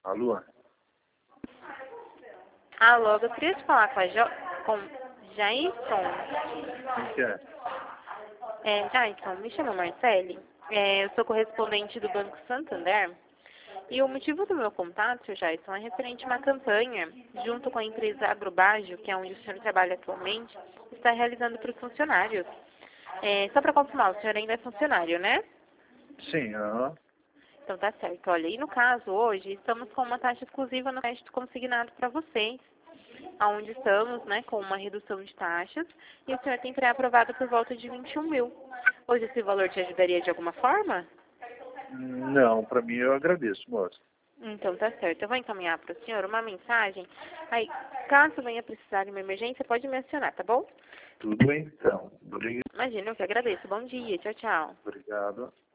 Alô? Alô, eu gostaria de falar com Jason. Quem que é? Jason, me chama Marcele. Eu sou correspondente do Banco Santander. E o motivo do meu contato, Jason, é referente a uma campanha, junto com a empresa Agrobágio, que é onde o senhor trabalha atualmente, está realizando para os funcionários. Só para confirmar, o senhor ainda é funcionário, né? Sim, aham. Então tá certo. Olha, e no caso, hoje, estamos com uma taxa exclusiva no crédito consignado para vocês, onde estamos, né, com uma redução de taxas, e o senhor tem pré-aprovado por volta de 21 mil. Hoje esse valor te ajudaria de alguma forma? Não, pra mim eu agradeço, moço. Então tá certo. Eu vou encaminhar para o senhor uma mensagem. Aí, caso venha precisar de uma emergência, pode me acionar, tá bom? Tudo bem, então. Imagina, eu que agradeço. Bom dia. Tchau, tchau. Obrigado.